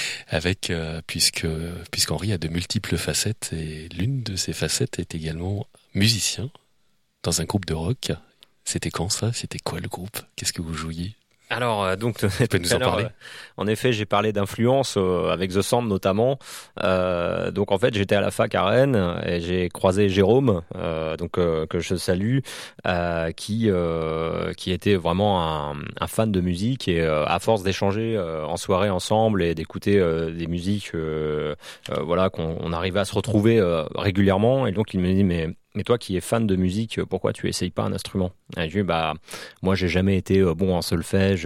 avec puisqu'Henri a de multiples facettes et l'une de ces facettes est également musicien dans un groupe de rock. C'était quand ça? C'était quoi le groupe? Qu'est-ce que vous jouiez? Alors, donc, tu peux nous en parler. En effet, j'ai parlé d'influence avec The Sound notamment. Donc, en fait, j'étais à la fac à Rennes et j'ai croisé Jérôme, que je salue, qui était vraiment un fan de musique et à force d'échanger en soirée ensemble et d'écouter des musiques, qu'on arrivait à se retrouver régulièrement. Et donc, il me dit mais toi qui es fan de musique, pourquoi tu essayes pas un instrument? Et je lui dis, moi j'ai jamais été bon en solfège.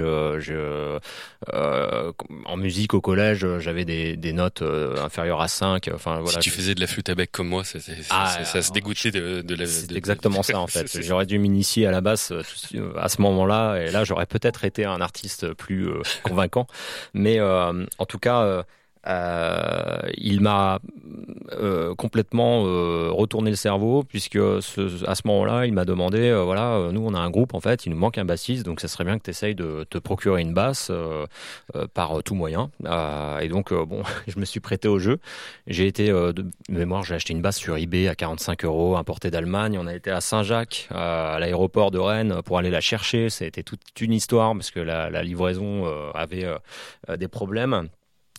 En musique au collège, j'avais des notes inférieures à 5. Enfin voilà. Si tu faisais de la flûte à bec comme moi, ça se dégoûtait c'est exactement ça en fait. J'aurais dû m'initier à la basse à ce moment-là, et là j'aurais peut-être été un artiste plus convaincant. Mais en tout cas. Il m'a complètement retourné le cerveau puisque à ce moment-là, il m'a demandé nous on a un groupe en fait, il nous manque un bassiste, donc ça serait bien que tu essayes de te procurer une basse par tout moyen. Et donc je me suis prêté au jeu. J'ai été de mémoire, j'ai acheté une basse sur eBay à 45 €, importée d'Allemagne. On a été à Saint-Jacques, à l'aéroport de Rennes, pour aller la chercher. Ça a été toute une histoire parce que la livraison avait des problèmes.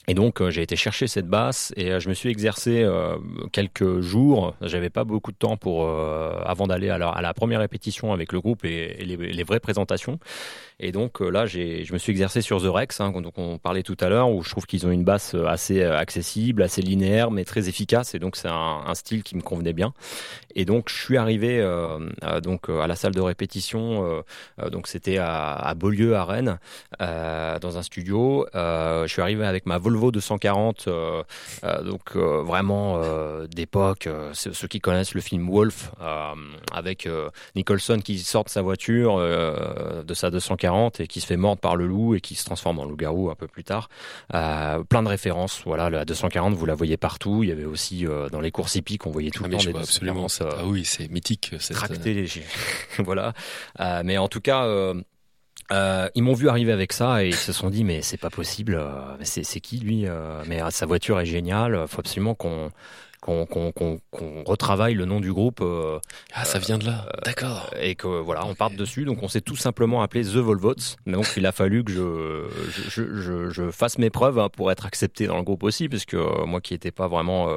Et donc j'ai été chercher cette basse et je me suis exercé quelques jours. J'avais pas beaucoup de temps pour avant d'aller à la première répétition avec le groupe et les vraies présentations. Et donc là je me suis exercé sur The Rex, donc on parlait tout à l'heure, où je trouve qu'ils ont une basse assez accessible, assez linéaire, mais très efficace. Et donc c'est un style qui me convenait bien. Et donc je suis arrivé donc à la salle de répétition. Donc c'était à Beaulieu, à Rennes, dans un studio. Je suis arrivé avec ma Volvo 240, donc vraiment d'époque. Ceux qui connaissent le film Wolf, avec Nicholson qui sort de sa voiture, de sa 240, et qui se fait mordre par le loup et qui se transforme en loup-garou un peu plus tard. Plein de références. Voilà, la 240, vous la voyez partout. Il y avait aussi dans les courses hippiques, on voyait tout le temps des 240. Absolument. Ah oui, c'est mythique. Tracté, voilà. Mais en tout cas. Ils m'ont vu arriver avec ça et ils se sont dit mais c'est pas possible, c'est qui lui, mais sa voiture est géniale, faut absolument qu'on retravaille le nom du groupe. Ça vient de là, d'accord. Et que voilà, on parte dessus. Donc on s'est tout simplement appelé The Volvots. Donc il a fallu que je fasse mes preuves pour être accepté dans le groupe aussi, parce que moi qui n'étais pas vraiment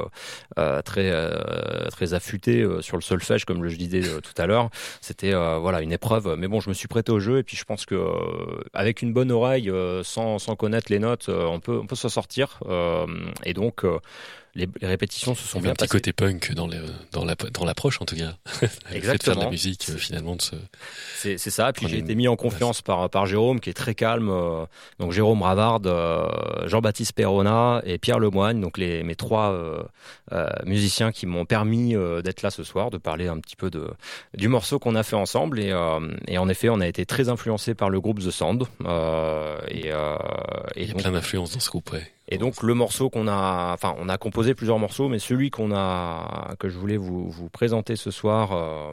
très affûté sur le solfège, comme je disais tout à l'heure, c'était voilà une épreuve. Mais bon, je me suis prêté au jeu et puis je pense que avec une bonne oreille, sans connaître les notes, on peut s'en sortir. Et donc les répétitions se sont bien passées. Un petit côté punk dans l'approche en tout cas. Exactement. De faire de la musique finalement. C'est ça. Et puis j'ai été mis en confiance par Jérôme qui est très calme. Donc Jérôme Ravard, Jean-Baptiste Perrona et Pierre Lemoine. Donc mes trois musiciens qui m'ont permis d'être là ce soir, de parler un petit peu du morceau qu'on a fait ensemble. Et en effet, on a été très influencés par le groupe The Sound. Il y a plein d'influences dans ce groupe, ouais. Et donc le morceau on a composé plusieurs morceaux, mais celui que je voulais vous présenter ce soir,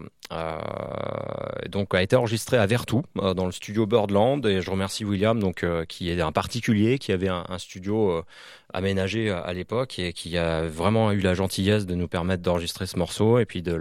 donc a été enregistré à Vertou, dans le studio Birdland. Et je remercie William, donc qui est un particulier, qui avait un studio aménagé à l'époque et qui a vraiment eu la gentillesse de nous permettre d'enregistrer ce morceau et puis de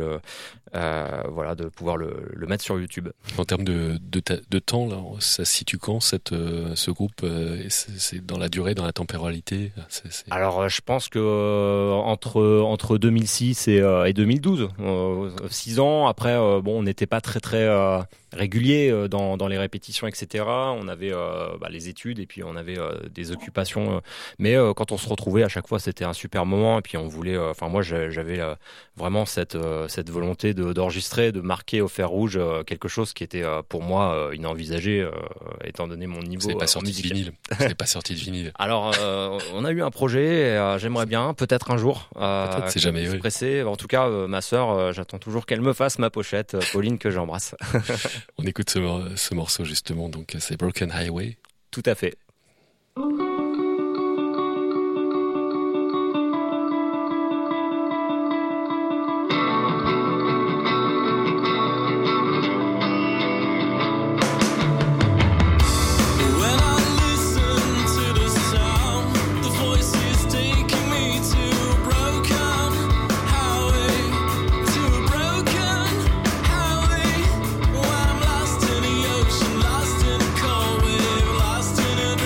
pouvoir le mettre sur YouTube. En termes de temps, là, ça se situe quand ce groupe, c'est dans la durée, dans la temporalité? Alors je pense que entre 2006 et 2012, 6 ans. Après, on n'était pas très régulier dans les répétitions, etc. On avait les études et puis on avait des occupations. Mais quand on se retrouvait, à chaque fois, c'était un super moment. Et puis on voulait. Moi, j'avais vraiment cette volonté d'enregistrer, de marquer au fer rouge quelque chose qui était pour moi inenvisagé, étant donné mon niveau. Vous n'avez pas sorti de vinyle. Vous n'avez pas sorti de vinyle. Alors, on a eu un projet. J'aimerais bien, peut-être un jour. Peut-être, c'est jamais. Oui. Pressé. En tout cas, ma sœur, j'attends toujours qu'elle me fasse ma pochette. Pauline, que j'embrasse. On écoute ce morceau justement, donc c'est Broken Highway. Tout à fait. Lost in a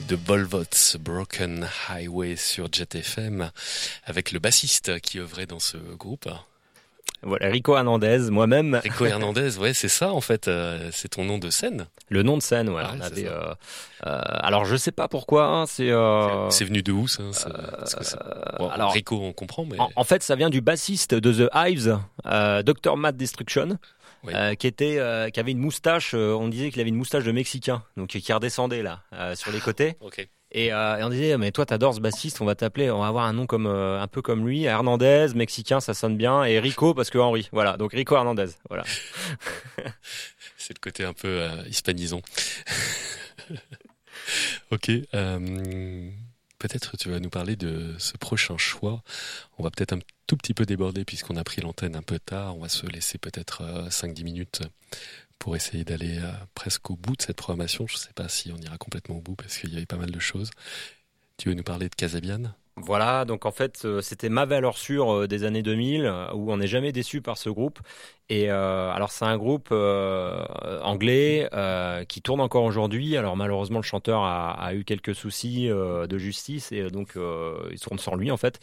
de Volvots, Broken Highway sur Jet FM, avec le bassiste qui œuvrait dans ce groupe. Voilà, Rico Hernandez, moi-même. Rico Hernandez, ouais, c'est ça en fait, c'est ton nom de scène. Le nom de scène, ouais. On avait, alors je sais pas pourquoi, hein, c'est venu de où ça bon, alors, Rico, on comprend, mais en fait, ça vient du bassiste de The Hives, Dr. Matt Destruction. Oui. Qui avait une moustache, on disait qu'il avait une moustache de Mexicain, donc qui redescendait là sur les côtés. Okay. Et on disait mais toi t'adores ce bassiste, on va avoir un nom comme un peu comme lui, Hernandez, Mexicain, ça sonne bien, et Rico parce que Henri, voilà, donc Rico Hernandez, voilà. C'est le côté un peu hispanisant. Ok. Peut-être tu vas nous parler de ce prochain choix. On va peut-être un tout petit peu déborder puisqu'on a pris l'antenne un peu tard. On va se laisser peut-être 5-10 minutes pour essayer d'aller presque au bout de cette programmation. Je ne sais pas si on ira complètement au bout parce qu'il y avait pas mal de choses. Tu veux nous parler de Kasabian ? Voilà, donc en fait, c'était ma valeur sûre des années 2000, où on n'est jamais déçu par ce groupe. Et alors, c'est un groupe anglais qui tourne encore aujourd'hui. Alors, malheureusement, le chanteur a eu quelques soucis de justice et donc il tourne sans lui, en fait.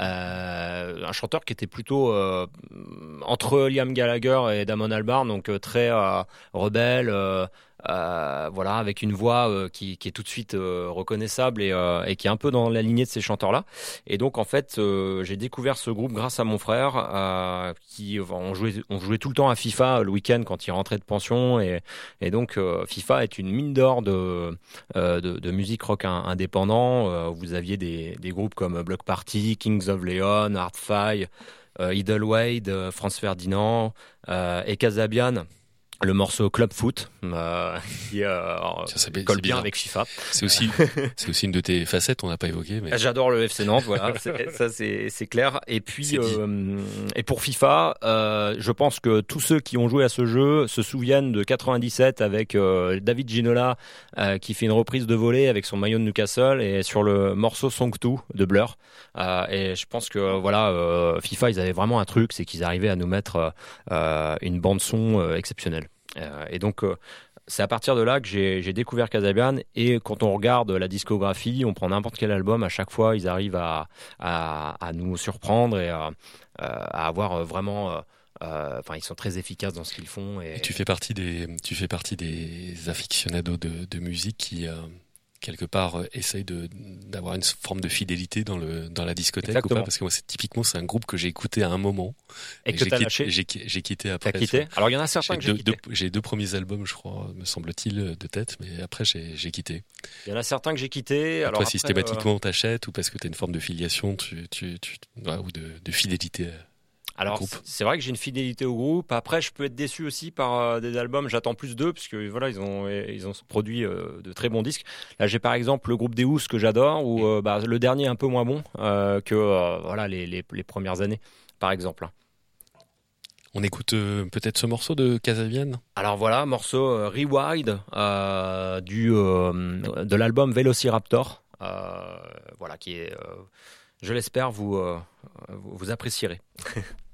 Un chanteur qui était plutôt entre Liam Gallagher et Damon Albarn, donc très rebelle. Voilà, avec une voix qui est tout de suite reconnaissable et qui est un peu dans la lignée de ces chanteurs-là. Et donc en fait, j'ai découvert ce groupe grâce à mon frère, on jouait tout le temps à FIFA le week-end quand il rentrait de pension, et donc FIFA est une mine d'or de musique rock indépendant. Vous aviez des groupes comme Bloc Party, Kings of Leon, Hardfire, Idlewild, Franz Ferdinand et Kasabian. Le morceau Club Foot qui colle bien avec FIFA. C'est aussi une de tes facettes, on n'a pas évoqué. Mais... J'adore le FC Nantes, voilà, ça c'est clair. Et puis et pour FIFA, je pense que tous ceux qui ont joué à ce jeu se souviennent de 97 avec David Ginola qui fait une reprise de volée avec son maillot de Newcastle et sur le morceau Song 2 de Blur. Et je pense que voilà, FIFA, ils avaient vraiment un truc, c'est qu'ils arrivaient à nous mettre une bande son exceptionnelle. Et donc c'est à partir de là que j'ai découvert Kasabian, et quand on regarde la discographie, on prend n'importe quel album, à chaque fois ils arrivent à nous surprendre et à avoir vraiment ils sont très efficaces dans ce qu'ils font. Et tu fais partie des aficionados de musique qui quelque part essaye d'avoir une forme de fidélité dans la discothèque. Exactement. Ou pas, parce que moi c'est un groupe que j'ai écouté à un moment et que t'as lâché. J'ai quitté après. T'as quitté. Alors il y en a certains que j'ai quitté. J'ai 2 premiers albums, je crois, me semble-t-il, de tête, mais après j'ai quitté. Il y en a certains que j'ai quitté. Alors toi, systématiquement t'achètes, ou parce que t'as une forme de filiation, ou de fidélité. Alors c'est vrai que j'ai une fidélité au groupe. Après, je peux être déçu aussi par des albums. J'attends plus d'eux parce que voilà, ils ont produit de très bons disques. Là, j'ai par exemple le groupe Deus que j'adore, ou le dernier un peu moins bon que voilà les premières années, par exemple. On écoute peut-être ce morceau de Kasabian. Alors voilà, morceau Rewind de l'album Velociraptor. Voilà, qui est, je l'espère, vous apprécierez.